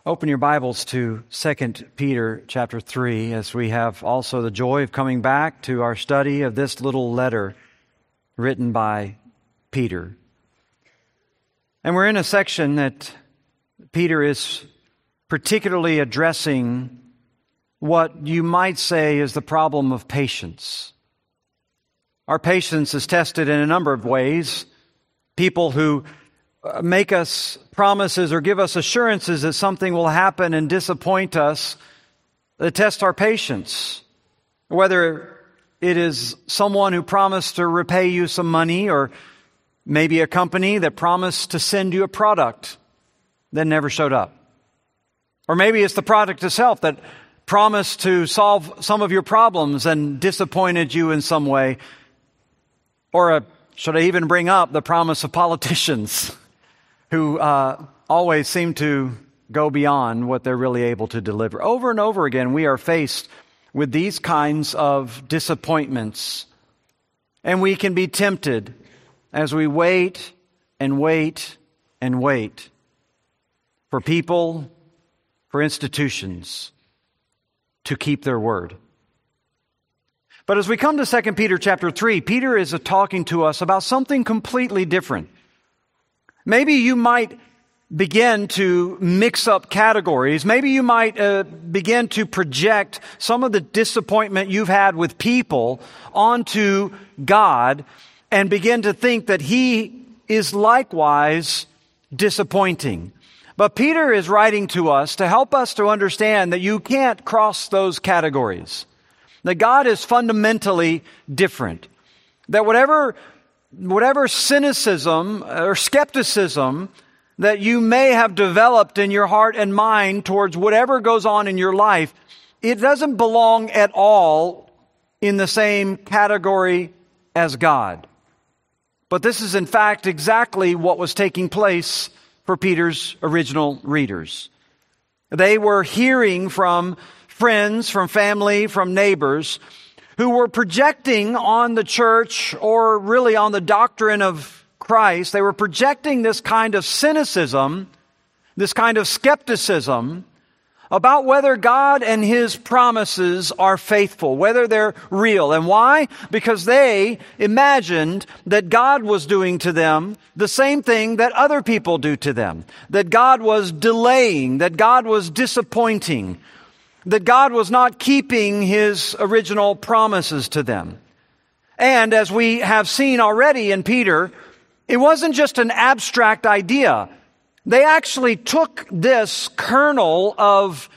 Open your Bibles to 2 Peter chapter 3 as we have also the joy of coming back to our study of this little letter written by Peter. And we're in a section that Peter is particularly addressing what you might say is the problem of patience. Our patience is tested in a number of ways. People who make us promises or give us assurances that something will happen and disappoint us, they test our patience. Whether it is someone who promised to repay you some money, or maybe a company that promised to send you a product that never showed up. Or maybe it's the product itself that promised to solve some of your problems and disappointed you in some way. Or should I even bring up the promise of politicians who always seem to go beyond what they're really able to deliver. Over and over again, we are faced with these kinds of disappointments. And we can be tempted as we wait and wait and wait for people, for institutions to keep their word. But as we come to 2 Peter chapter 3, Peter is talking to us about something completely different. Maybe you might begin to mix up categories. Maybe you might begin to project some of the disappointment you've had with people onto God and begin to think that He is likewise disappointing. But Peter is writing to us to help us to understand that you can't cross those categories. That God is fundamentally different. That whatever cynicism or skepticism that you may have developed in your heart and mind towards whatever goes on in your life, it doesn't belong at all in the same category as God. But this is in fact exactly what was taking place for Peter's original readers. They were hearing from friends, from family, from neighbors who were projecting on the church, or really on the doctrine of Christ. They were projecting this kind of cynicism, this kind of skepticism about whether God and His promises are faithful, whether they're real. And why? Because they imagined that God was doing to them the same thing that other people do to them. That God was delaying, that God was disappointing, that God was not keeping His original promises to them. And as we have seen already in Peter, it wasn't just an abstract idea. They actually took this kernel of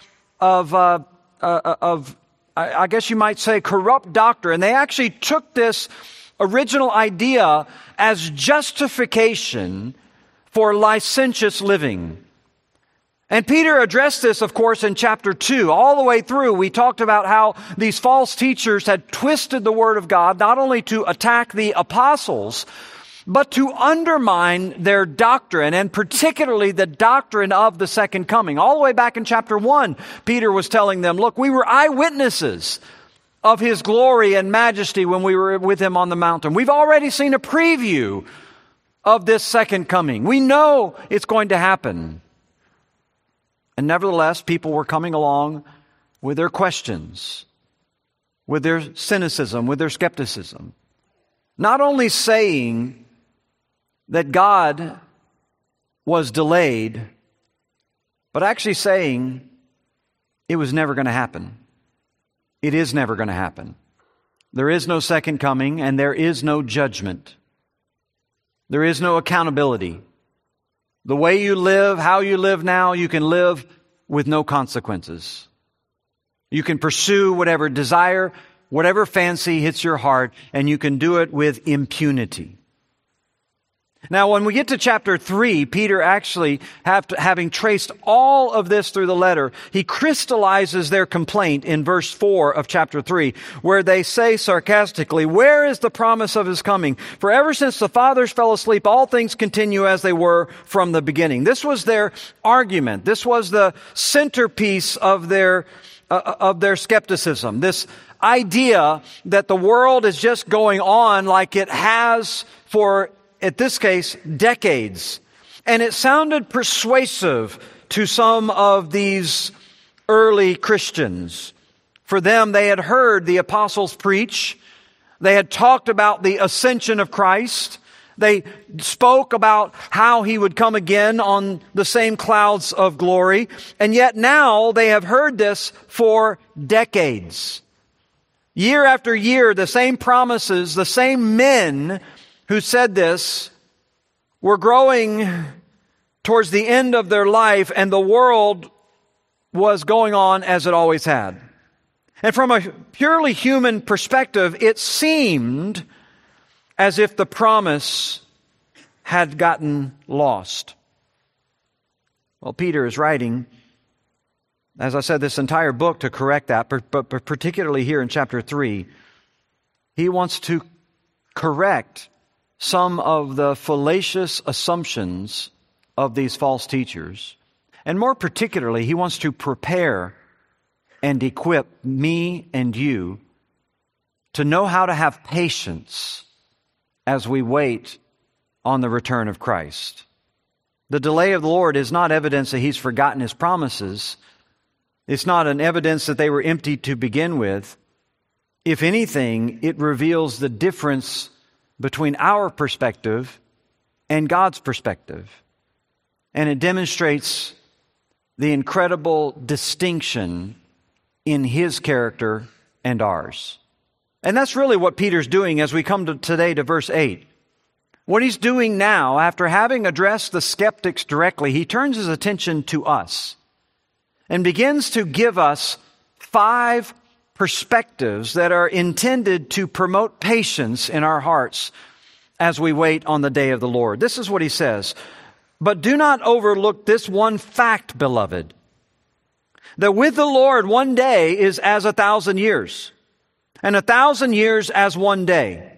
I guess you might say corrupt doctrine. They actually took this original idea as justification for licentious living. And Peter addressed this, of course, in chapter 2. All the way through, we talked about how these false teachers had twisted the Word of God, not only to attack the apostles, but to undermine their doctrine, and particularly the doctrine of the second coming. All the way back in chapter 1, Peter was telling them, look, we were eyewitnesses of His glory and majesty when we were with Him on the mountain. We've already seen a preview of this second coming. We know it's going to happen. And nevertheless, people were coming along with their questions, with their cynicism, with their skepticism. Not only saying that God was delayed, but actually saying it was never going to happen. It is never going to happen. There is no second coming, and there is no judgment. There is no accountability. The way you live, how you live now, you can live with no consequences. You can pursue whatever desire, whatever fancy hits your heart, and you can do it with impunity. Now, when we get to chapter 3, Peter actually, having traced all of this through the letter, he crystallizes their complaint in verse 4 of chapter 3, where they say sarcastically, "Where is the promise of His coming? For ever since the fathers fell asleep, all things continue as they were from the beginning." This was their argument. This was the centerpiece of their skepticism. This idea that the world is just going on like it has for, at this case, decades. And it sounded persuasive to some of these early Christians. For them, they had heard the apostles preach. They had talked about the ascension of Christ. They spoke about how He would come again on the same clouds of glory. And yet now they have heard this for decades. Year after year, the same promises, the same men who said this were growing towards the end of their life, and the world was going on as it always had. And from a purely human perspective, it seemed as if the promise had gotten lost. Well, Peter is writing, as I said, this entire book to correct that, but particularly here in chapter 3, he wants to correct some of the fallacious assumptions of these false teachers. And more particularly, he wants to prepare and equip me and you to know how to have patience as we wait on the return of Christ. The delay of the Lord is not evidence that He's forgotten His promises. It's not an evidence that they were empty to begin with. If anything, it reveals the difference between our perspective and God's perspective. And it demonstrates the incredible distinction in His character and ours. And that's really what Peter's doing as we come today to verse 8. What he's doing now, after having addressed the skeptics directly, he turns his attention to us and begins to give us 5 perspectives that are intended to promote patience in our hearts as we wait on the day of the Lord. This is what he says. But do not overlook this one fact, beloved, that with the Lord 1 day is as 1,000 years, and 1,000 years as 1 day.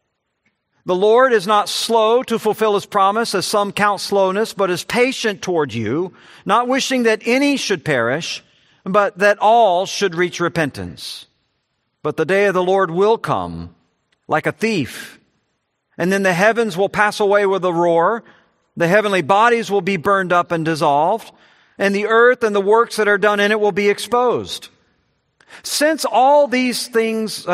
The Lord is not slow to fulfill His promise, as some count slowness, but is patient toward you, not wishing that any should perish, but that all should reach repentance. But the day of the Lord will come like a thief, and then the heavens will pass away with a roar, the heavenly bodies will be burned up and dissolved, and the earth and the works that are done in it will be exposed. Since all these things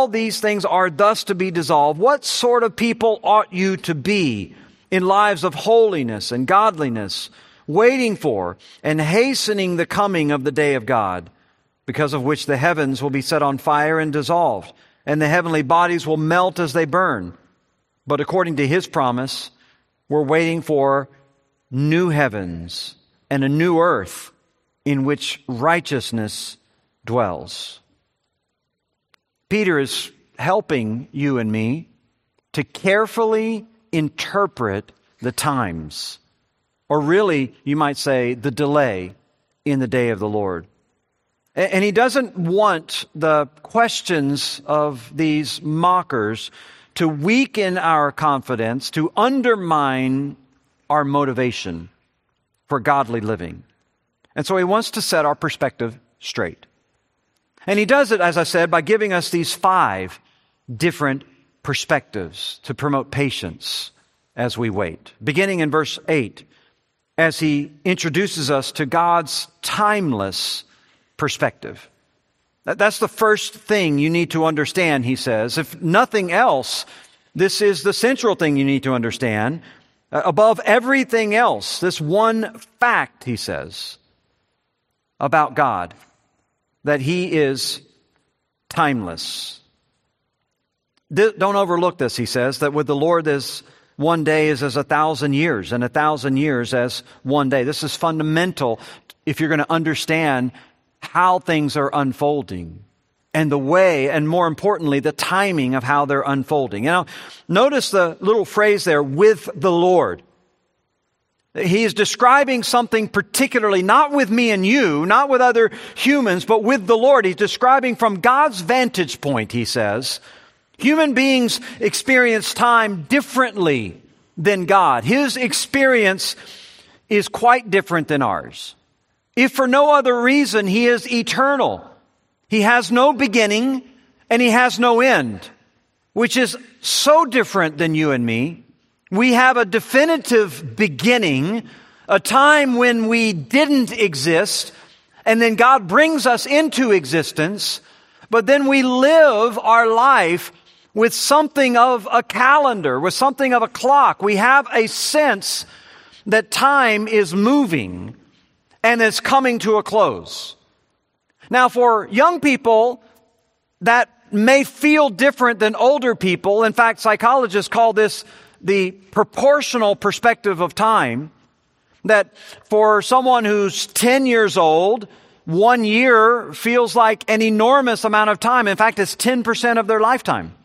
are thus to be dissolved, what sort of people ought you to be in lives of holiness and godliness, waiting for and hastening the coming of the day of God, because of which the heavens will be set on fire and dissolved, and the heavenly bodies will melt as they burn? But according to His promise, we're waiting for new heavens and a new earth in which righteousness dwells. Peter is helping you and me to carefully interpret the times, or really, you might say, the delay in the day of the Lord. And he doesn't want the questions of these mockers to weaken our confidence, to undermine our motivation for godly living. And so he wants to set our perspective straight. And he does it, as I said, by giving us these 5 different perspectives to promote patience as we wait. Beginning in verse 8, as he introduces us to God's timeless perspective. That's the first thing you need to understand, he says. If nothing else, this is the central thing you need to understand. Above everything else, this one fact, he says, about God, that He is timeless. Don't overlook this, he says, that with the Lord there's 1 day is as 1,000 years, and 1,000 years as 1 day. This is fundamental if you're going to understand how things are unfolding and the way, and more importantly, the timing of how they're unfolding. You know, notice the little phrase there, with the Lord. He is describing something particularly, not with me and you, not with other humans, but with the Lord. He's describing from God's vantage point, he says. Human beings experience time differently than God. His experience is quite different than ours. If for no other reason, He is eternal. He has no beginning and He has no end, which is so different than you and me. We have a definitive beginning, a time when we didn't exist, and then God brings us into existence, but then we live our life with something of a calendar, with something of a clock. We have a sense that time is moving and is coming to a close. Now, for young people, that may feel different than older people. In fact, psychologists call this the proportional perspective of time. That for someone who's 10 years old, 1 year feels like an enormous amount of time. In fact, it's 10% of their lifetime.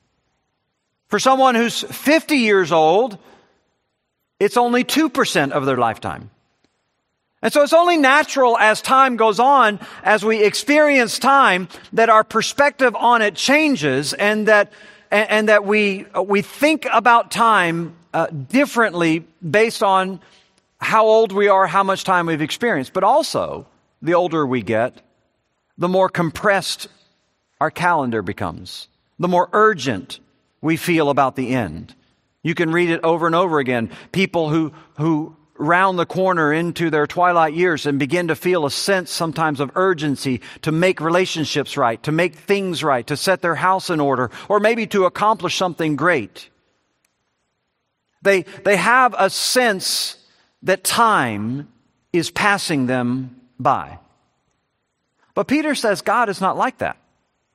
For someone who's 50 years old, it's only 2% of their lifetime. And so it's only natural as time goes on, as we experience time, that our perspective on it changes, and that we think about time differently based on how old we are, how much time we've experienced. But also, the older we get, the more compressed our calendar becomes, the more urgent we feel about the end. You can read it over and over again. People who round the corner into their twilight years and begin to feel a sense sometimes of urgency to make relationships right, to make things right, to set their house in order, or maybe to accomplish something great. They have a sense that time is passing them by. But Peter says God is not like that.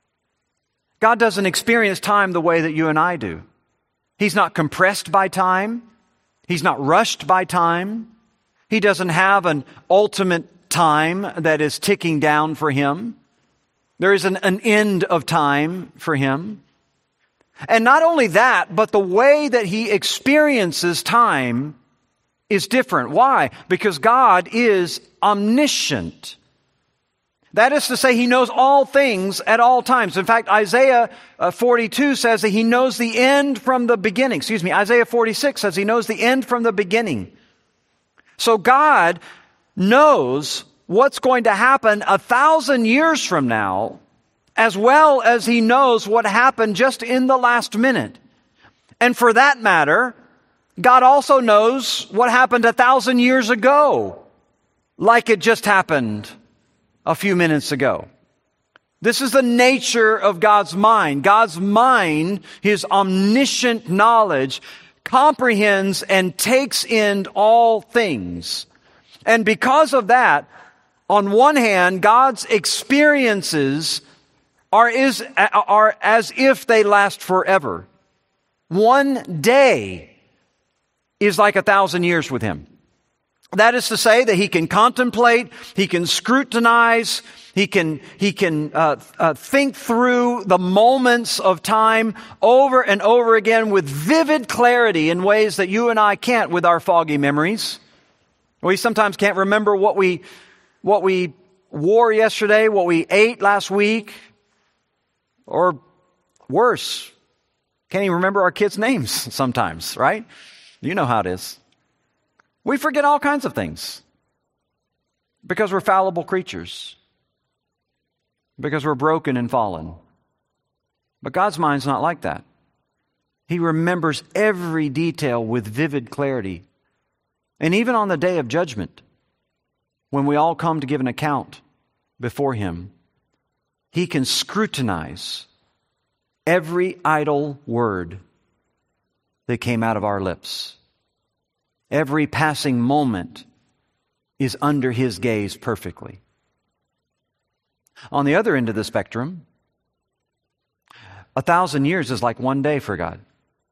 God doesn't experience time the way that you and I do. He's not compressed by time. He's not rushed by time. He doesn't have an ultimate time that is ticking down for him. There isn't an end of time for him. And not only that, but the way that he experiences time is different. Why? Because God is omniscient. That is to say, he knows all things at all times. In fact, Isaiah 42 says that he knows the end from the beginning. Isaiah 46 says he knows the end from the beginning. So God knows what's going to happen 1,000 years from now, as well as he knows what happened just in the last minute. And for that matter, God also knows what happened 1,000 years ago, like it just happened a few minutes ago. This is the nature of God's mind. God's mind, his omniscient knowledge, comprehends and takes in all things. And because of that, on one hand, God's experiences are as if they last forever. One day is like 1,000 years with him. That is to say that he can contemplate, he can scrutinize, he can think through the moments of time over and over again with vivid clarity in ways that you and I can't with our foggy memories. We sometimes can't remember what we wore yesterday, what we ate last week, or worse, can't even remember our kids' names sometimes, right? You know how it is. We forget all kinds of things because we're fallible creatures, because we're broken and fallen. But God's mind's not like that. He remembers every detail with vivid clarity. And even on the day of judgment, when we all come to give an account before him, he can scrutinize every idle word that came out of our lips. Every passing moment is under his gaze perfectly. On the other end of the spectrum, 1,000 years is like one day for God.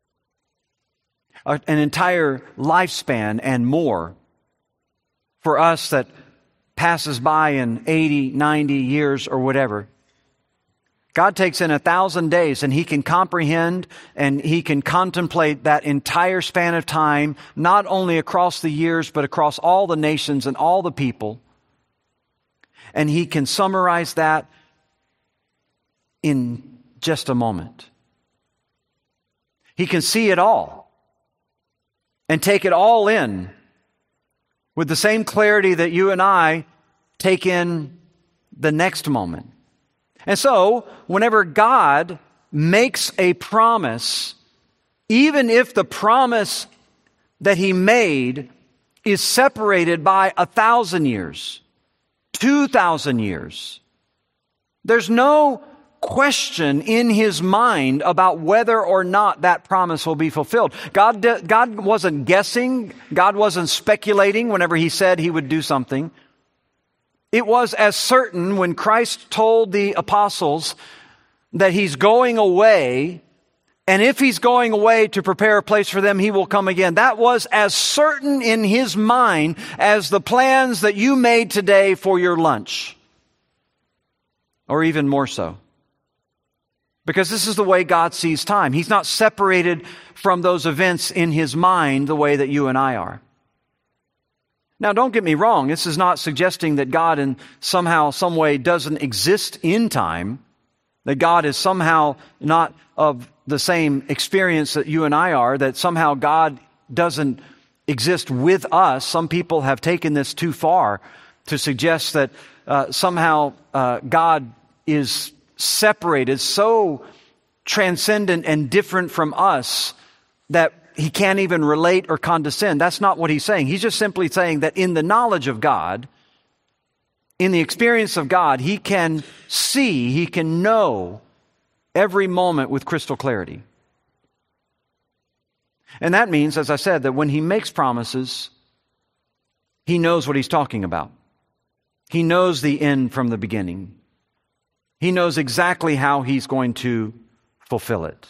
An entire lifespan and more for us that passes by in 80, 90 years or whatever. God takes in 1,000 days and he can comprehend and he can contemplate that entire span of time, not only across the years, but across all the nations and all the people. And he can summarize that in just a moment. He can see it all and take it all in with the same clarity that you and I take in the next moment. And so, whenever God makes a promise, even if the promise that he made is separated by 1,000 years, 2,000 years. There's no question in his mind about whether or not that promise will be fulfilled. God wasn't guessing. God wasn't speculating whenever he said he would do something. It was as certain when Christ told the apostles that he's going away, and if he's going away to prepare a place for them, he will come again. That was as certain in his mind as the plans that you made today for your lunch, or even more so. Because this is the way God sees time. He's not separated from those events in his mind the way that you and I are. Now, don't get me wrong. This is not suggesting that God in somehow, some way doesn't exist in time, that God is somehow not of the same experience that you and I are, that somehow God doesn't exist with us. Some people have taken this too far to suggest that somehow God is separated, so transcendent and different from us that he can't even relate or condescend. That's not what he's saying. He's just simply saying that in the knowledge of God, in the experience of God, he can see, he can know every moment with crystal clarity. And that means, as I said, that when he makes promises, he knows what he's talking about. He knows the end from the beginning. He knows exactly how he's going to fulfill it.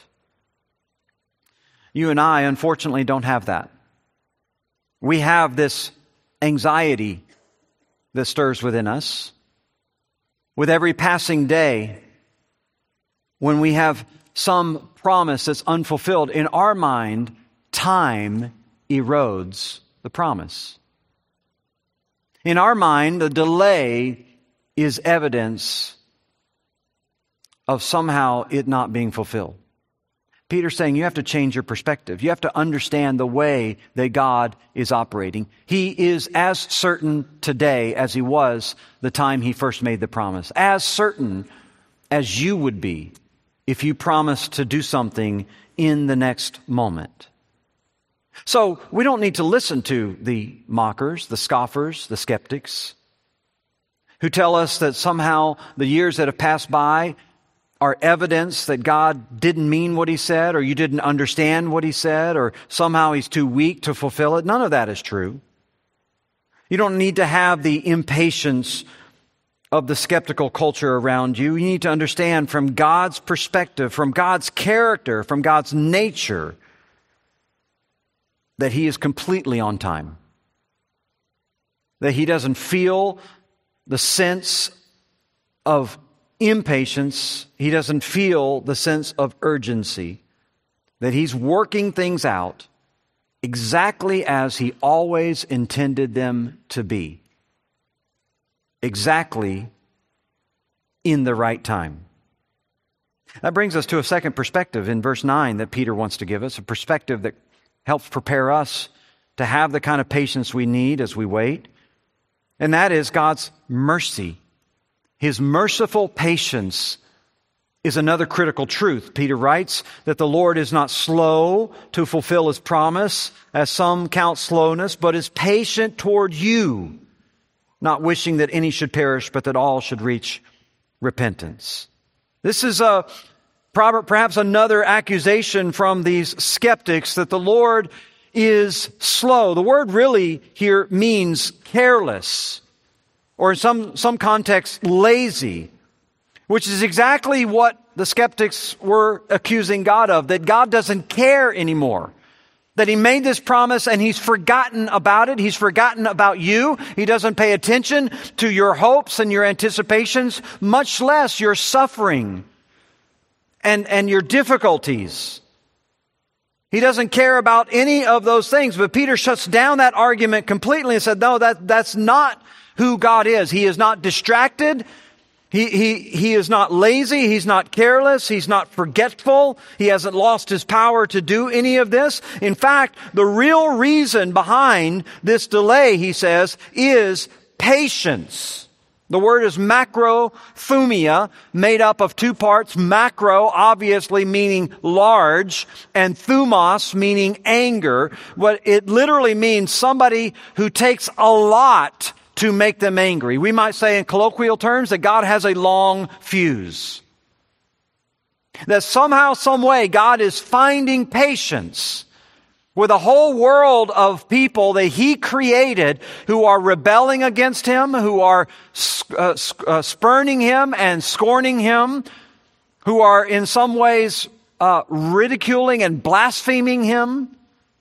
You and I, unfortunately, don't have that. We have this anxiety that stirs within us. With every passing day, when we have some promise that's unfulfilled, in our mind, time erodes the promise. In our mind, the delay is evidence of somehow it not being fulfilled. Peter's saying you have to change your perspective. You have to understand the way that God is operating. He is as certain today as he was the time he first made the promise. As certain as you would be if you promised to do something in the next moment. So we don't need to listen to the mockers, the scoffers, the skeptics, who tell us that somehow the years that have passed by are evidence that God didn't mean what he said, or you didn't understand what he said, or somehow he's too weak to fulfill it. None of that is true. You don't need to have the impatience of the skeptical culture around you. You need to understand from God's perspective, from God's character, from God's nature, that he is completely on time. That he doesn't feel the sense of impatience. He doesn't feel the sense of urgency. That he's working things out exactly as he always intended them to be. Exactly in the right time. That brings us to a second perspective in verse 9 that Peter wants to give us, a perspective that helps prepare us to have the kind of patience we need as we wait. And that is God's mercy. His merciful patience is another critical truth. Peter writes that the Lord is not slow to fulfill his promise, as some count slowness, but is patient toward you, not wishing that any should perish, but that all should reach repentance. This is perhaps another accusation from these skeptics that the Lord is slow. The word really here means careless, or in some context, lazy, which is exactly what the skeptics were accusing God of, that God doesn't care anymore. That he made this promise and he's forgotten about it. He's forgotten about you. He doesn't pay attention to your hopes and your anticipations, much less your suffering and your difficulties. He doesn't care about any of those things. But Peter shuts down that argument completely and said, no, that's not who God is. He is not distracted. He is not lazy. He's not careless. He's not forgetful. He hasn't lost his power to do any of this. In fact, the real reason behind this delay, he says, is patience. The word is macrothumia, made up of two parts. Macro, obviously meaning large, and thumos, meaning anger. What it literally means, somebody who takes a lot to make them angry. We might say in colloquial terms that God has a long fuse. That somehow, some way, God is finding patience with a whole world of people that He created who are rebelling against Him, who are spurning Him and scorning Him, who are in some ways ridiculing and blaspheming Him,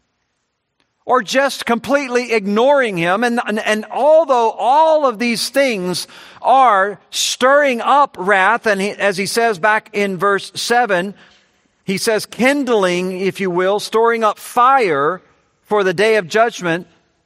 or just completely ignoring Him. And although all of these things are stirring up wrath, and as He says back in verse 7, He says, kindling, if you will, storing up fire for the day of judgment.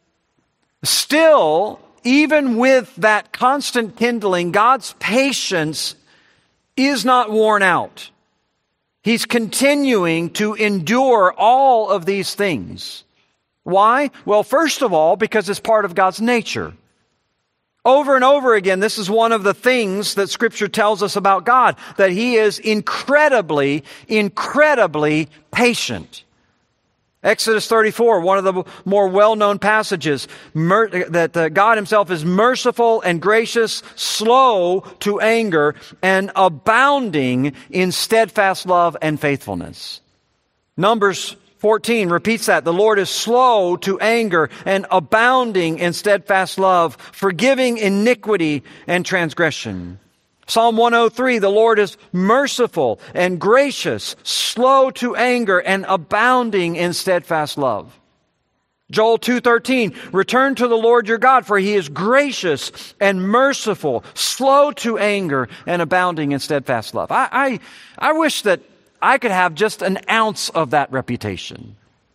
Still, even with that constant kindling, God's patience is not worn out. He's continuing to endure all of these things. Why? Well, first of all, because it's part of God's nature. Over and over again, this is one of the things that Scripture tells us about God, that He is incredibly, incredibly patient. Exodus 34, one of the more well-known passages, that God Himself is merciful and gracious, slow to anger, and abounding in steadfast love and faithfulness. Numbers 14 repeats that. The Lord is slow to anger and abounding in steadfast love, forgiving iniquity and transgression. Psalm 103, the Lord is merciful and gracious, slow to anger and abounding in steadfast love. Joel 2:13, return to the Lord your God, for He is gracious and merciful, slow to anger and abounding in steadfast love. I wish that I could have just an ounce of that reputation.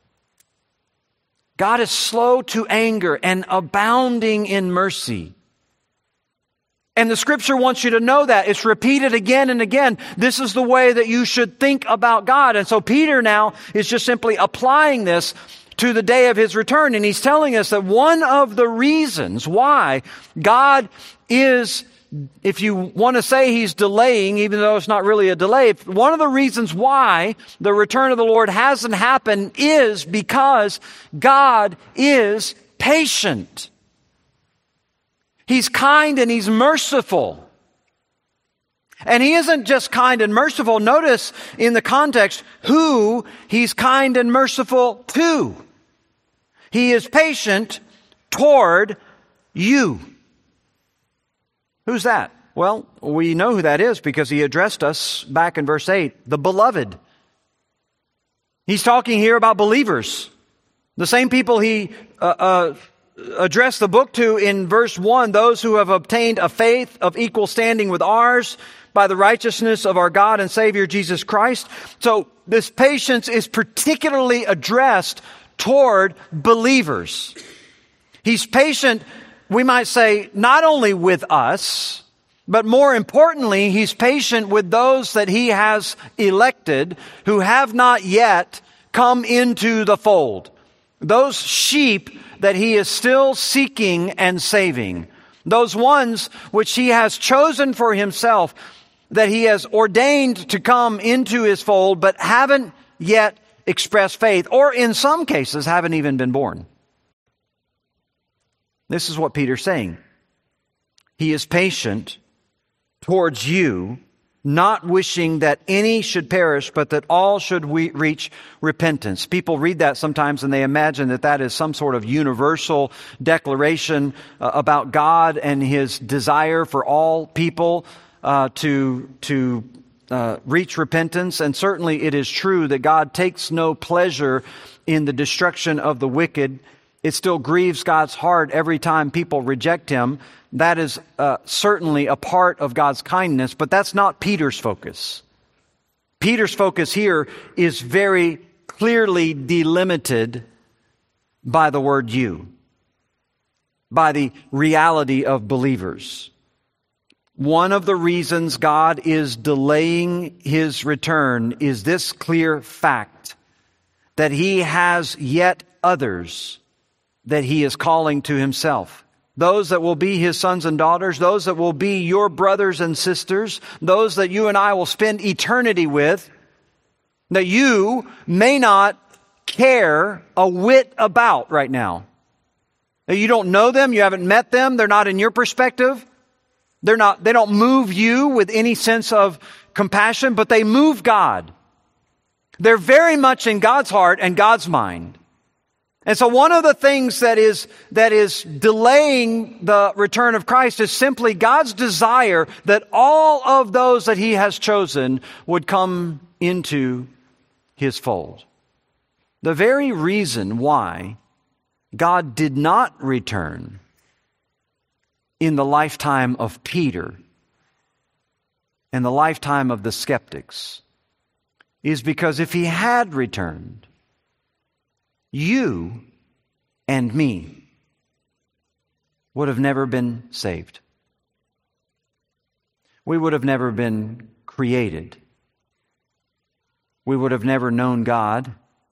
God is slow to anger and abounding in mercy. And the Scripture wants you to know that. It's repeated again and again. This is the way that you should think about God. And so Peter now is just simply applying this to the day of His return. And he's telling us that one of the reasons why God is, if you want to say He's delaying, even though it's not really a delay, one of the reasons why the return of the Lord hasn't happened is because God is patient. He's kind and He's merciful. And He isn't just kind and merciful. Notice in the context who He's kind and merciful to. He is patient toward you. Who's that? Well, we know who that is because He addressed us back in verse 8, the beloved. He's talking here about believers. The same people He addressed the book to in verse 1, those who have obtained a faith of equal standing with ours by the righteousness of our God and Savior Jesus Christ. So this patience is particularly addressed toward believers. He's patient, we might say, not only with us, but more importantly, He's patient with those that He has elected who have not yet come into the fold. Those sheep that He is still seeking and saving. Those ones which He has chosen for Himself, that He has ordained to come into His fold, but haven't yet expressed faith, or in some cases haven't even been born. This is what Peter's saying. He is patient towards you, not wishing that any should perish, but that all should reach repentance. People read that sometimes and they imagine that that is some sort of universal declaration about God and His desire for all people to reach repentance. And certainly it is true that God takes no pleasure in the destruction of the wicked. It still grieves God's heart every time people reject Him. That is certainly a part of God's kindness, but that's not Peter's focus. Peter's focus here is very clearly delimited by the word you, by the reality of believers. One of the reasons God is delaying His return is this clear fact, that He has yet others that He is calling to Himself. those that will be His sons and daughters, those that will be your brothers and sisters, those that you and I will spend eternity with, that you may not care a whit about right now. That you don't know them, you haven't met them, they're not in your perspective. They don't move you with any sense of compassion, but they move God. They're very much in God's heart and God's mind. And so one of the things that is delaying the return of Christ is simply God's desire that all of those that He has chosen would come into His fold. The very reason why God did not return in the lifetime of Peter and the lifetime of the skeptics is because if He had returned, you and me would have never been saved. We would have never been created. We would have never known God.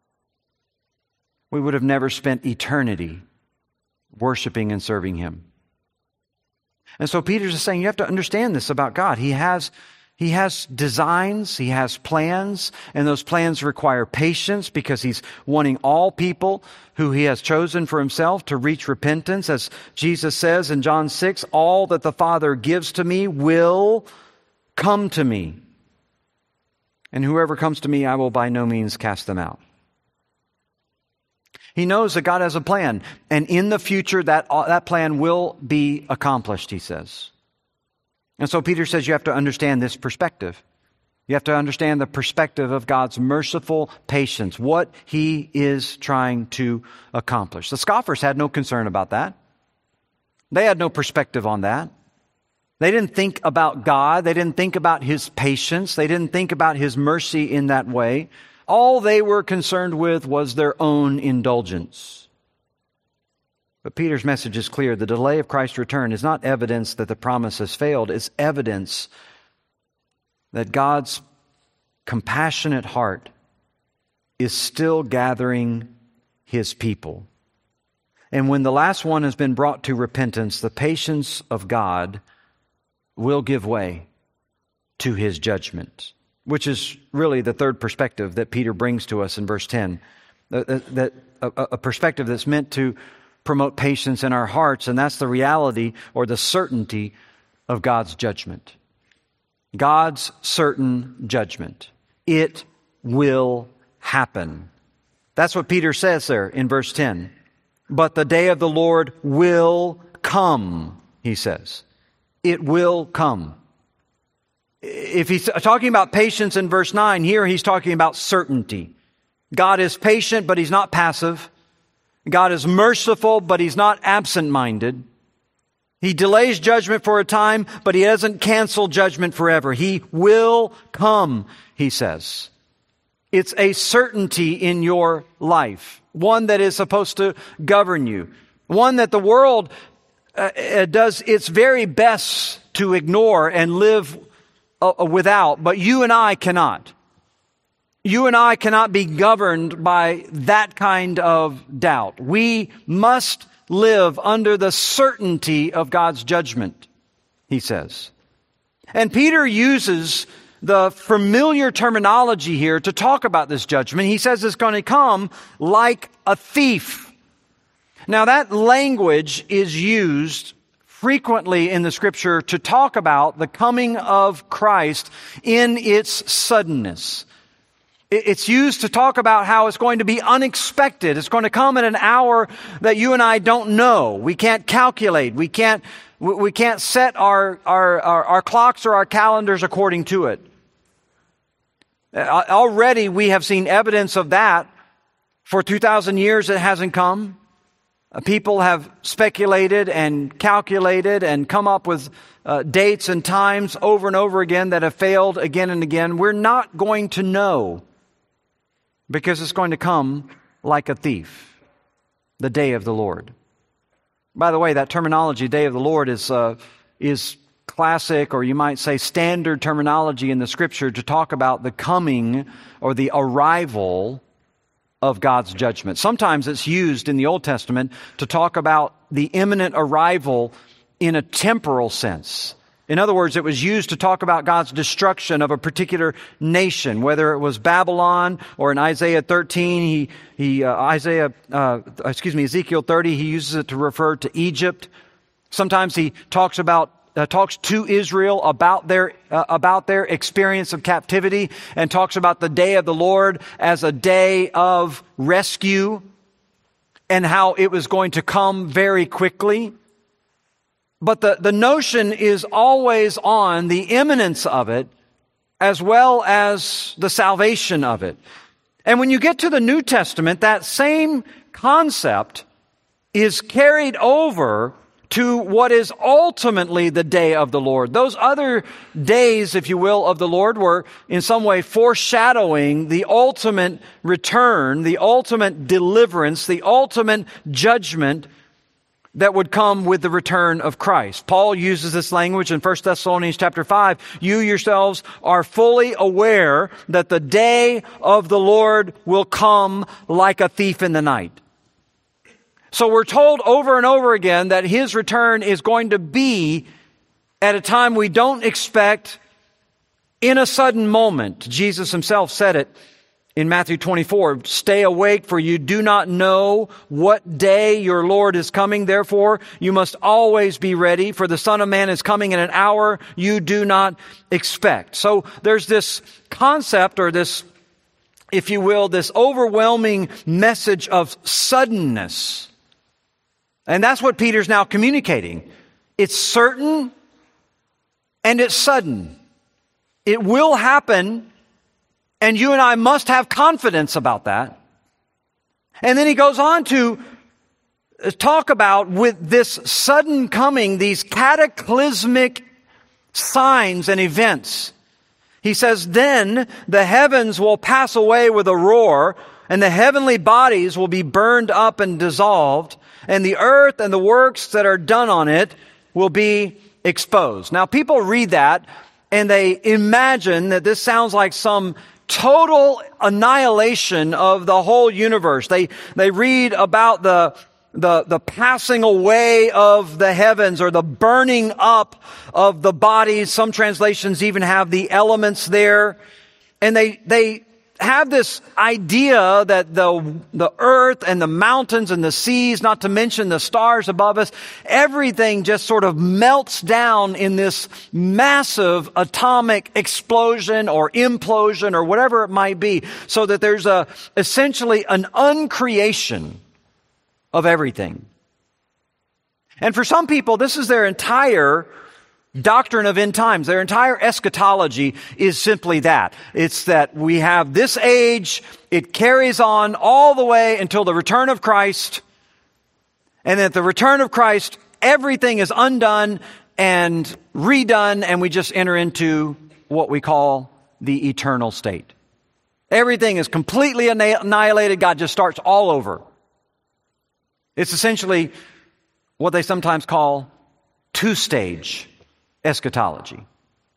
We would have never spent eternity worshiping and serving Him. And so Peter's just saying, you have to understand this about God. He has designs, He has plans, and those plans require patience because He's wanting all people who He has chosen for Himself to reach repentance. As Jesus says in John 6, all that the Father gives to me will come to me. And whoever comes to me, I will by no means cast them out. He knows that God has a plan, and in the future that plan will be accomplished, he says. And so Peter says you have to understand this perspective. You have to understand the perspective of God's merciful patience, what He is trying to accomplish. The scoffers had no concern about that. They had no perspective on that. They didn't think about God. They didn't think about His patience. They didn't think about His mercy in that way. All they were concerned with was their own indulgence. But Peter's message is clear. The delay of Christ's return is not evidence that the promise has failed. It's evidence that God's compassionate heart is still gathering His people. And when the last one has been brought to repentance, the patience of God will give way to His judgment, which is really the third perspective that Peter brings to us in verse 10. A perspective that's meant to promote patience in our hearts, and that's the reality or the certainty of God's judgment. God's certain judgment. It will happen. That's what Peter says there in verse 10. But the day of the Lord will come, he says. It will come. If he's talking about patience in verse 9, here he's talking about certainty. God is patient, but He's not passive. God is merciful, but He's not absent-minded. He delays judgment for a time, but He doesn't cancel judgment forever. He will come, he says. It's a certainty in your life, one that is supposed to govern you, one that the world does its very best to ignore and live without, but you and I cannot. You and I cannot be governed by that kind of doubt. We must live under the certainty of God's judgment, he says. And Peter uses the familiar terminology here to talk about this judgment. He says it's going to come like a thief. Now that language is used frequently in the Scripture to talk about the coming of Christ in its suddenness. It's used to talk about how it's going to be unexpected. It's going to come at an hour that you and I don't know. We can't calculate. We can't set our clocks or our calendars according to it. Already we have seen evidence of that. For 2,000 years it hasn't come. People have speculated and calculated and come up with dates and times over and over again that have failed again and again. We're not going to know because it's going to come like a thief, the day of the Lord. By the way, that terminology, day of the Lord, is classic, or you might say standard terminology in the Scripture to talk about the coming or the arrival of God's judgment. Sometimes it's used in the Old Testament to talk about the imminent arrival in a temporal sense. In other words, it was used to talk about God's destruction of a particular nation, whether it was Babylon or in Isaiah 13, Ezekiel 30, he uses it to refer to Egypt. Sometimes he talks to Israel about their experience of captivity and talks about the day of the Lord as a day of rescue and how it was going to come very quickly. But the notion is always on the imminence of it as well as the salvation of it. And when you get to the New Testament, that same concept is carried over to what is ultimately the day of the Lord. Those other days, if you will, of the Lord were in some way foreshadowing the ultimate return, the ultimate deliverance, the ultimate judgment that would come with the return of Christ. Paul uses this language in 1 Thessalonians chapter 5. You yourselves are fully aware that the day of the Lord will come like a thief in the night. So we're told over and over again that His return is going to be at a time we don't expect, in a sudden moment. Jesus Himself said it in Matthew 24, stay awake, for you do not know what day your Lord is coming. Therefore, you must always be ready, for the Son of Man is coming in an hour you do not expect. So there's this concept, or this, if you will, this overwhelming message of suddenness. And that's what Peter's now communicating. It's certain and it's sudden. It will happen. And you and I must have confidence about that. And then he goes on to talk about, with this sudden coming, these cataclysmic signs and events. He says, then the heavens will pass away with a roar, and the heavenly bodies will be burned up and dissolved, and the earth and the works that are done on it will be exposed. Now, people read that, and they imagine that this sounds like some total annihilation of the whole universe. They read about the passing away of the heavens, or the burning up of the bodies. Some translations even have the elements there. And they have this idea that the earth and the mountains and the seas, not to mention the stars above us, everything just sort of melts down in this massive atomic explosion or implosion or whatever it might be, so that there's essentially an uncreation of everything. And for some people, this is their entire doctrine of end times. Their entire eschatology is simply that. It's that we have this age, it carries on all the way until the return of Christ, and at the return of Christ, everything is undone and redone, and we just enter into what we call the eternal state. Everything is completely annihilated. God just starts all over. It's essentially what they sometimes call two-stage eschatology.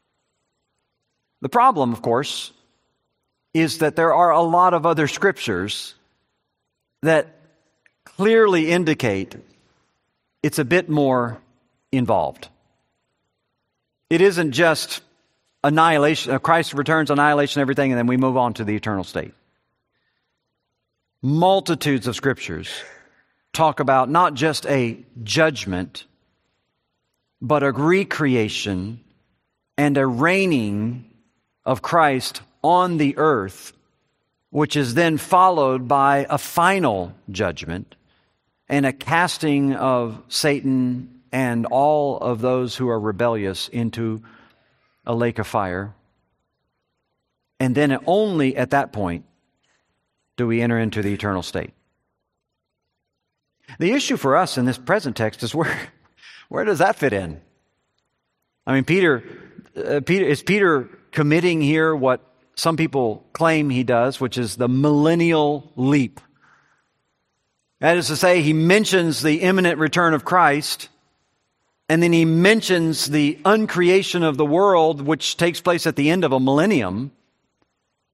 The problem, of course, is that there are a lot of other scriptures that clearly indicate it's a bit more involved. It isn't just annihilation, Christ returns, annihilation, everything, and then we move on to the eternal state. Multitudes of scriptures talk about not just a judgment, but a recreation and a reigning of Christ on the earth, which is then followed by a final judgment and a casting of Satan and all of those who are rebellious into a lake of fire. And then only at that point do we enter into the eternal state. The issue for us in this present text is where does that fit in? I mean, is Peter committing here what some people claim he does, which is the millennial leap? That is to say, he mentions the imminent return of Christ, and then he mentions the uncreation of the world, which takes place at the end of a millennium.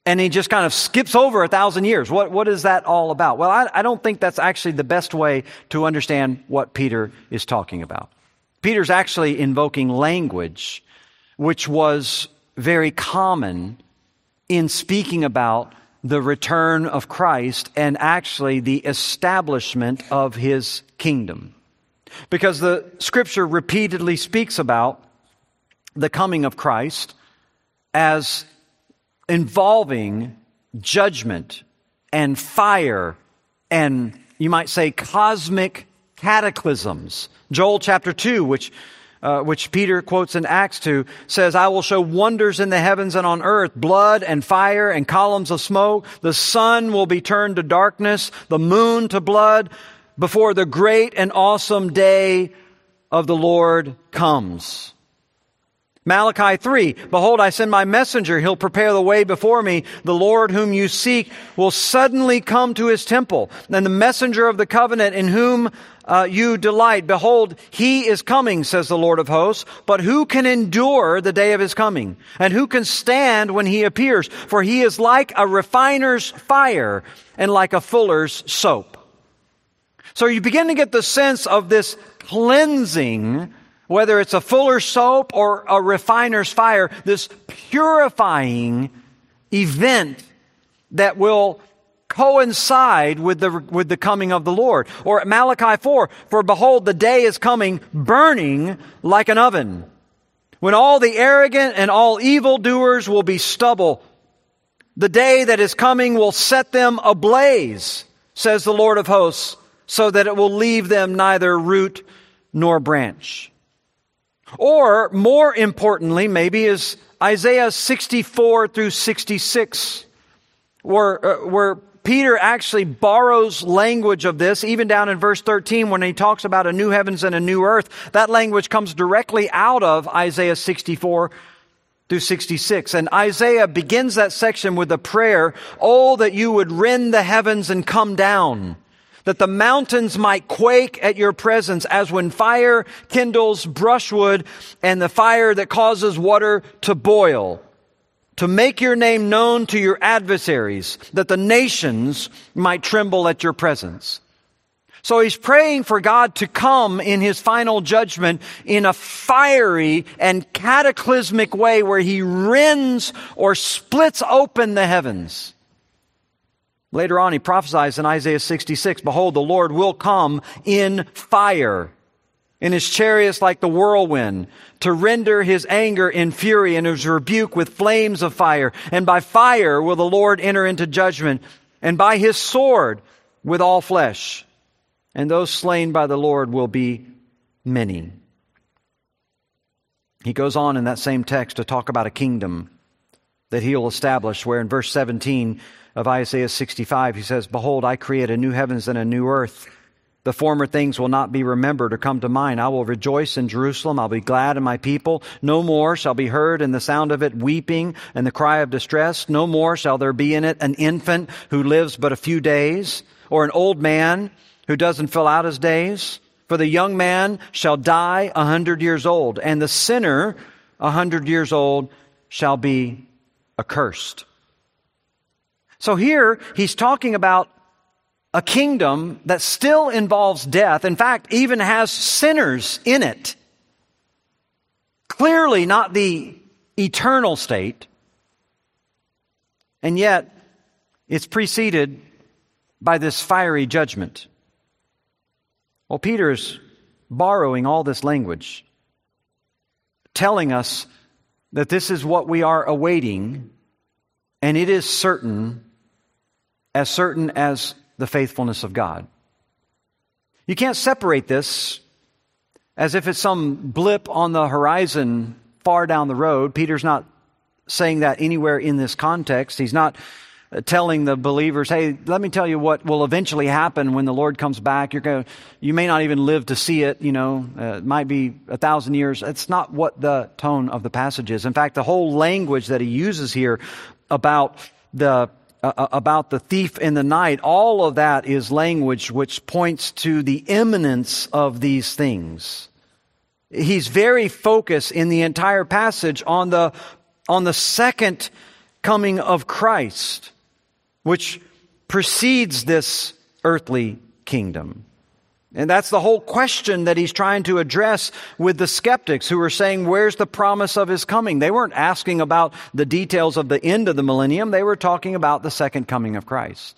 And he just kind of skips over 1,000 years. What is that all about? Well, I don't think that's actually the best way to understand what Peter is talking about. Peter's actually invoking language which was very common in speaking about the return of Christ and actually the establishment of His kingdom. Because the Scripture repeatedly speaks about the coming of Christ as involving judgment and fire and, you might say, cosmic cataclysms. Joel chapter 2, which Peter quotes in Acts 2, says, I will show wonders in the heavens and on earth, blood and fire and columns of smoke. The sun will be turned to darkness, the moon to blood, before the great and awesome day of the Lord comes. Malachi 3, behold, I send my messenger. He'll prepare the way before me. The Lord whom you seek will suddenly come to His temple. And the messenger of the covenant in whom you delight. Behold, He is coming, says the Lord of hosts. But who can endure the day of His coming? And who can stand when He appears? For He is like a refiner's fire and like a fuller's soap. So you begin to get the sense of this cleansing, whether it's a fuller's soap or a refiner's fire, this purifying event that will coincide with the coming of the Lord. Or Malachi 4, for behold, the day is coming burning like an oven, when all the arrogant and all evildoers will be stubble. The day that is coming will set them ablaze, says the Lord of hosts, so that it will leave them neither root nor branch. Or, more importantly, maybe is Isaiah 64 through 66, where Peter actually borrows language of this, even down in verse 13 when he talks about a new heavens and a new earth. That language comes directly out of Isaiah 64 through 66. And Isaiah begins that section with a prayer, oh, that you would rend the heavens and come down, that the mountains might quake at your presence, as when fire kindles brushwood and the fire that causes water to boil, to make your name known to your adversaries, that the nations might tremble at your presence. So he's praying for God to come in His final judgment in a fiery and cataclysmic way where He rends or splits open the heavens. Later on, he prophesies in Isaiah 66, behold, the Lord will come in fire, in His chariots like the whirlwind, to render His anger in fury and His rebuke with flames of fire. And by fire will the Lord enter into judgment, and by His sword with all flesh. And those slain by the Lord will be many. He goes on in that same text to talk about a kingdom that He'll establish, where in verse 17 of Isaiah 65, he says, behold, I create a new heavens and a new earth. The former things will not be remembered or come to mind. I will rejoice in Jerusalem. I'll be glad in my people. No more shall be heard in the sound of it weeping and the cry of distress. No more shall there be in it an infant who lives but a few days, or an old man who doesn't fill out his days. For the young man shall die 100 years old, and the sinner 100 years old shall be accursed. So here he's talking about a kingdom that still involves death. In fact, even has sinners in it. Clearly not the eternal state. And yet, it's preceded by this fiery judgment. Well, Peter's borrowing all this language, telling us that this is what we are awaiting, and it is certain as the faithfulness of God. You can't separate this as if it's some blip on the horizon far down the road. Peter's not saying that anywhere in this context. He's not telling the believers, hey, let me tell you what will eventually happen when the Lord comes back. You may not even live to see it, it might be 1,000 years. It's not what the tone of the passage is. In fact, the whole language that he uses here about the thief in the night, all of that is language which points to the imminence of these things. He's very focused in the entire passage on the second coming of Christ, which precedes this earthly kingdom. And that's the whole question that he's trying to address with the skeptics who are saying, where's the promise of his coming? They weren't asking about the details of the end of the millennium. They were talking about the second coming of Christ.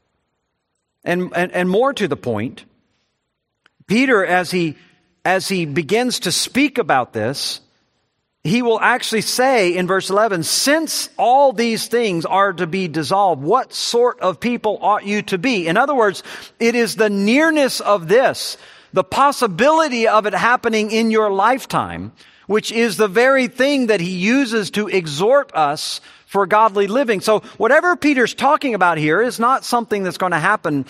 And more to the point, Peter, as he begins to speak about this, he will actually say in verse 11, since all these things are to be dissolved, what sort of people ought you to be? In other words, it is the nearness of this, the possibility of it happening in your lifetime, which is the very thing that he uses to exhort us for godly living. So whatever Peter's talking about here is not something that's going to happen,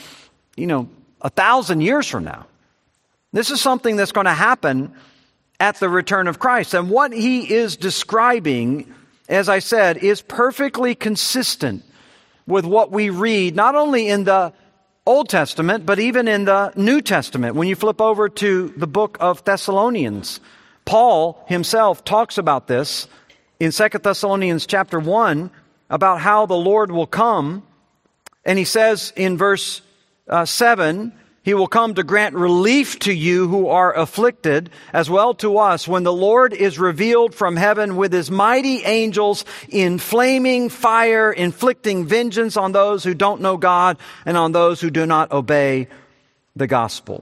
1,000 years from now. This is something that's going to happen at the return of Christ. And what he is describing, as I said, is perfectly consistent with what we read, not only in the Old Testament, but even in the New Testament. When you flip over to the book of Thessalonians, Paul himself talks about this in 2 Thessalonians chapter 1, about how the Lord will come. And he says in verse 7, He will come to grant relief to you who are afflicted, as well to us, when the Lord is revealed from heaven with his mighty angels in flaming fire, inflicting vengeance on those who don't know God and on those who do not obey the gospel.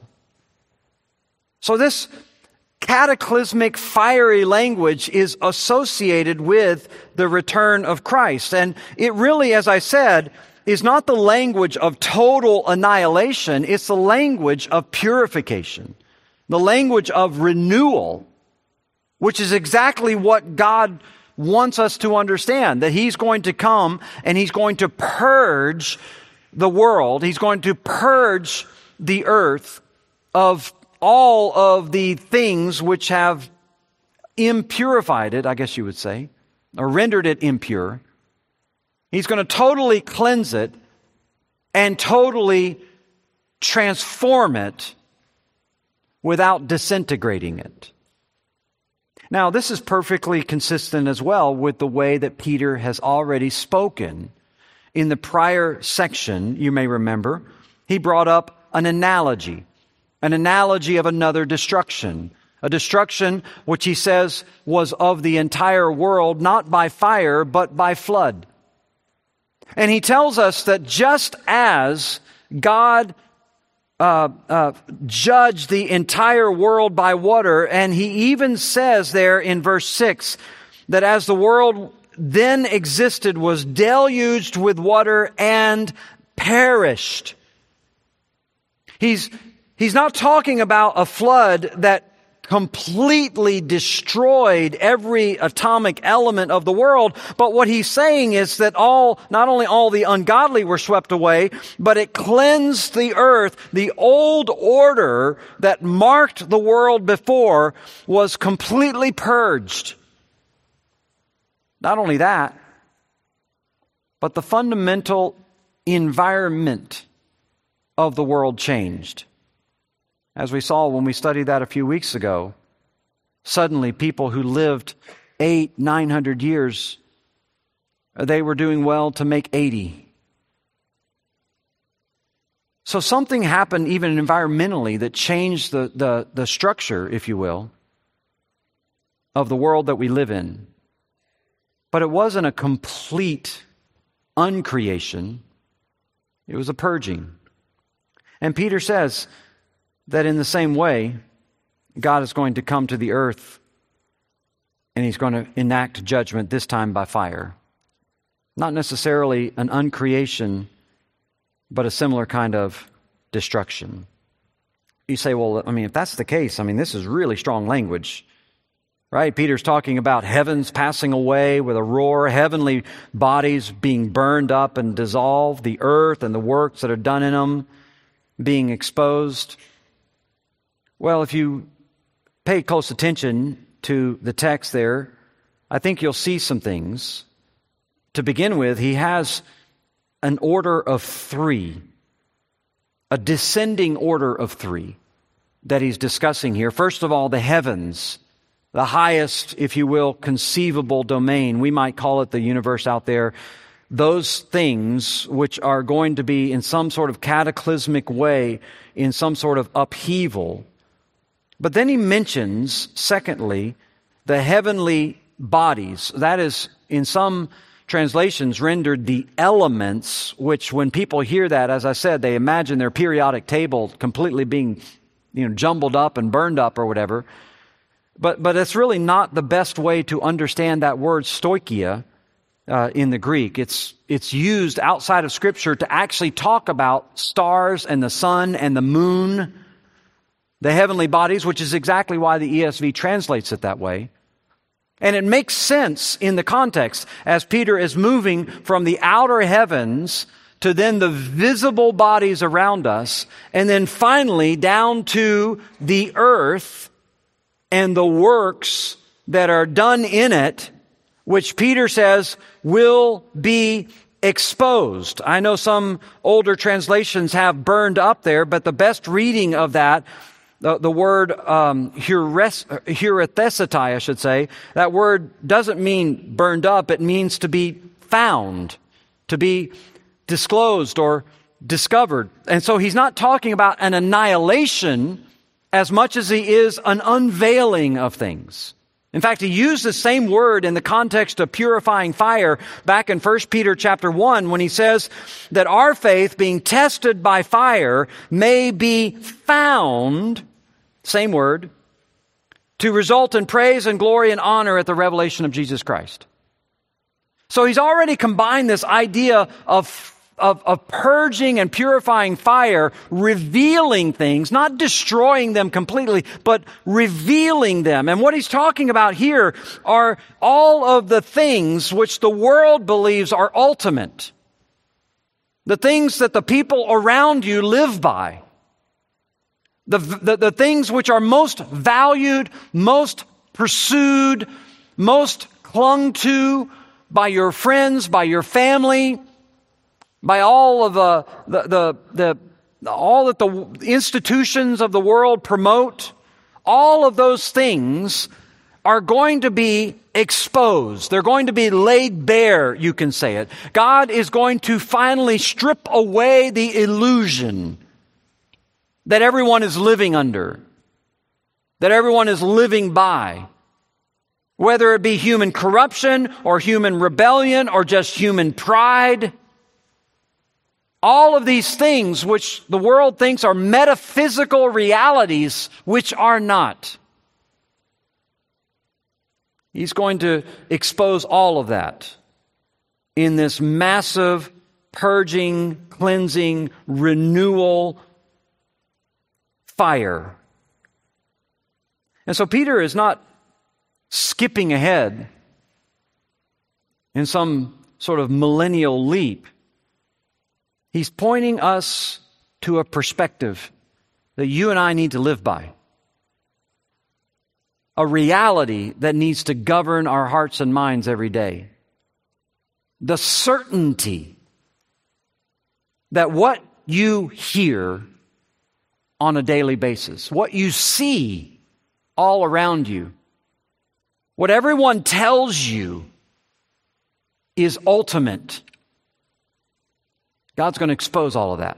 So this cataclysmic fiery language is associated with the return of Christ. And it really, as I said, is not the language of total annihilation. It's the language of purification, the language of renewal, which is exactly what God wants us to understand, that he's going to come and he's going to purge the world. He's going to purge the earth of all of the things which have impurified it, I guess you would say, or rendered it impure. He's going to totally cleanse it and totally transform it without disintegrating it. Now, this is perfectly consistent as well with the way that Peter has already spoken. In the prior section, you may remember, he brought up an analogy of another destruction. A destruction which he says was of the entire world, not by fire, but by flood. And he tells us that just as God judged the entire world by water, and he even says there in verse 6 that as the world then existed, was deluged with water and perished. He's not talking about a flood that completely destroyed every atomic element of the world. But what he's saying is that not only all the ungodly were swept away, but it cleansed the earth. The old order that marked the world before was completely purged. Not only that, but the fundamental environment of the world changed. As we saw when we studied that a few weeks ago, suddenly people who lived 800-900 years, they were doing well to make 80. So something happened even environmentally that changed the structure, if you will, of the world that we live in. But it wasn't a complete uncreation. It was a purging. And Peter says that in the same way, God is going to come to the earth and he's going to enact judgment, this time by fire. Not necessarily an uncreation, but a similar kind of destruction. You say, well, if that's the case, this is really strong language, right? Peter's talking about heavens passing away with a roar, heavenly bodies being burned up and dissolved, the earth and the works that are done in them being exposed. Well, if you pay close attention to the text there, I think you'll see some things. To begin with, he has an order of three, a descending order of three that he's discussing here. First of all, the heavens the highest, if you will, conceivable domain. We might call it the universe out there. Those things which are going to be in some sort of cataclysmic way, in some sort of upheaval. But then he mentions, secondly, the heavenly bodies. That is, in some translations, rendered the elements, which when people hear that, as I said, they imagine their periodic table completely being, jumbled up and burned up or whatever. But it's really not the best way to understand that word stoicheia in the Greek. It's used outside of Scripture to actually talk about stars and the sun and the moon, the heavenly bodies, which is exactly why the ESV translates it that way. And it makes sense in the context as Peter is moving from the outer heavens to then the visible bodies around us, and then finally down to the earth and the works that are done in it, which Peter says will be exposed. I know some older translations have burned up there, but the best reading of that, the word heurethesetai, I should say, that word doesn't mean burned up. It means to be found, to be disclosed or discovered. And so he's not talking about an annihilation as much as he is an unveiling of things. In fact, he used the same word in the context of purifying fire back in 1 Peter chapter 1 when he says that our faith being tested by fire may be found, same word, to result in praise and glory and honor at the revelation of Jesus Christ. So he's already combined this idea of purging and purifying fire, revealing things, not destroying them completely, but revealing them. And what he's talking about here are all of the things which the world believes are ultimate. The things that the people around you live by. The things which are most valued, most pursued, most clung to by your friends, by your family, by all of all that the institutions of the world promote. All of those things are going to be exposed. They're going to be laid bare, you can say it. God is going to finally strip away the illusion that everyone is living under, that everyone is living by. Whether it be human corruption or human rebellion or just human pride. All of these things which the world thinks are metaphysical realities, which are not. He's going to expose all of that in this massive purging, cleansing, renewal fire. And so Peter is not skipping ahead in some sort of millennial leap. He's pointing us to a perspective that you and I need to live by. A reality that needs to govern our hearts and minds every day. The certainty that what you hear on a daily basis, what you see all around you, what everyone tells you is ultimate. God's going to expose all of that.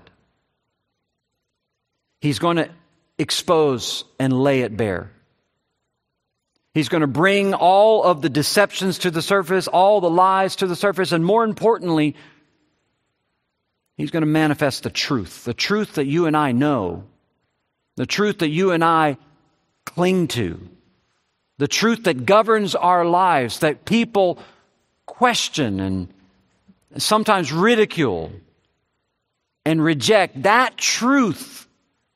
He's going to expose and lay it bare. He's going to bring all of the deceptions to the surface, all the lies to the surface, and more importantly, He's going to manifest the truth that you and I know, the truth that you and I cling to, the truth that governs our lives, that people question and sometimes ridicule and reject. That truth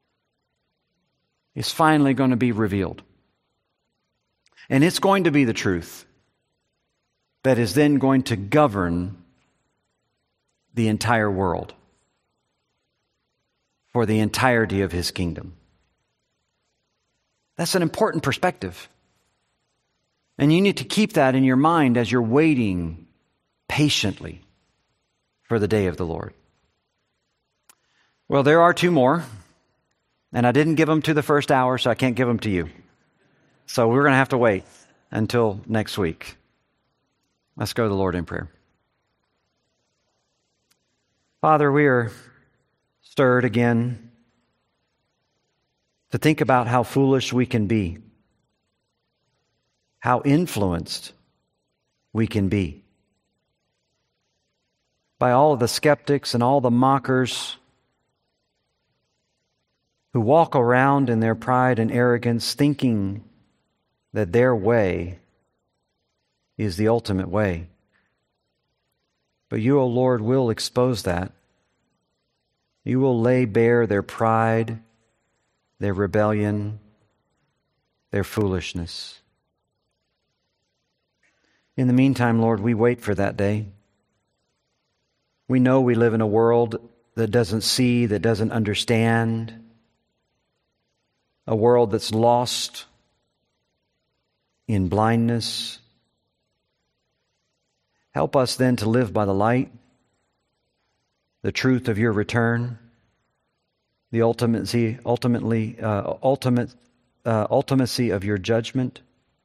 is finally going to be revealed. And it's going to be the truth that is then going to govern the entire world for the entirety of His kingdom. That's an important perspective. And you need to keep that in your mind as you're waiting patiently for the day of the Lord. Well, there are two more, and I didn't give them to the first hour, so I can't give them to you. So we're going to have to wait until next week. Let's go to the Lord in prayer. Father, we are stirred again to think about how foolish we can be, how influenced we can be by all of the skeptics and all the mockers who walk around in their pride and arrogance thinking that their way is the ultimate way. But you, O Lord, will expose that. You will lay bare their pride, their rebellion, their foolishness. In the meantime, Lord, we wait for that day. We know we live in a world that doesn't see, that doesn't understand, a world that's lost in blindness. Help us then to live by the light, the truth of your return, the ultimacy of your judgment.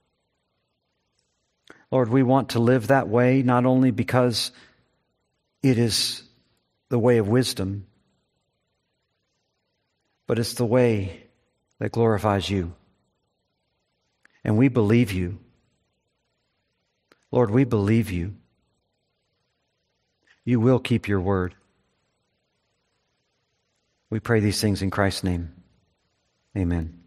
Lord, we want to live that way, not only because it is the way of wisdom, but it's the way that glorifies you. And we believe you. Lord, we believe you. You will keep your word. We pray these things in Christ's name. Amen.